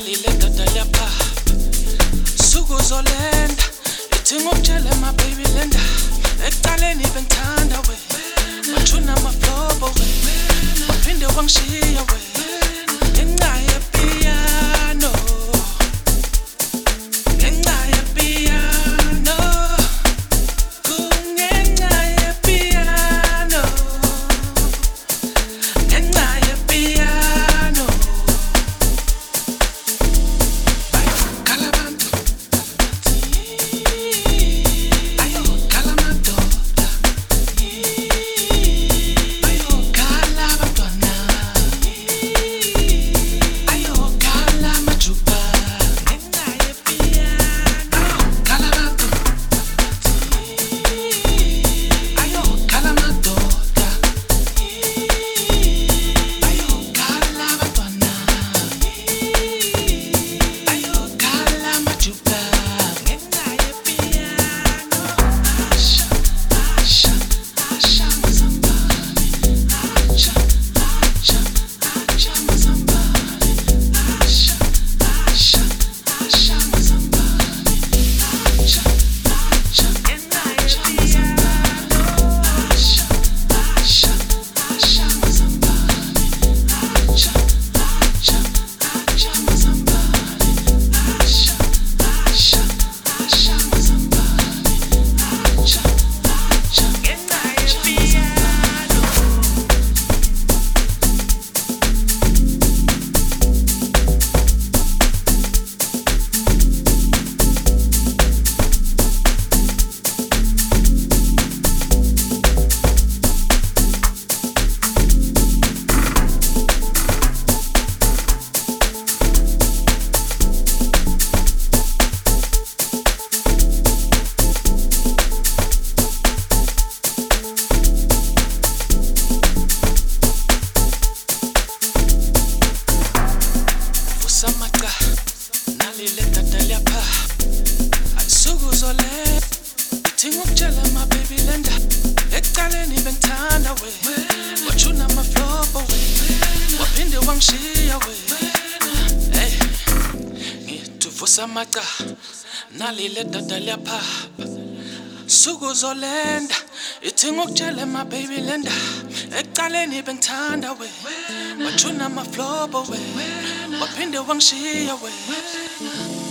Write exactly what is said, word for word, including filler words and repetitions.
nalile doda lapha suku zolenda ithi ngokutshela my baby lenda ekuqaleni bengithanda we wathuna amaflobo we waphinde wangishiya we ngenxa yepiano ngenxa yepiano kungenxa yepiano ngenxa yepiano kala bantu ayo kala madoda ayo kala bantwana ayo kala majuba ngenxa yepiano kala bantu ayo kala madoda ayo kala bantwana ayo kala majuba ngenxa yepiano asha asha asha mazambane asha asha asha mazambane asha asha asha mazambane asha asha ngenxa yepiano asha asha asha mazambane asha asha asha mazambane asha asha asha mazambane asha asha ngenxa yepiano Usamaqa nalile doda lapha asuku zolenda ithi ngokutshela my baby lenda ekuqaleni bengithanda we wathuna amaflobo we waphinde wangishiya we hey ngithi usamaqa nalile doda lapha suku zolenda ithi ngokutshela my baby lenda ekuqaleni bengithanda we wathuna amaflobo we waphinde wangishiya we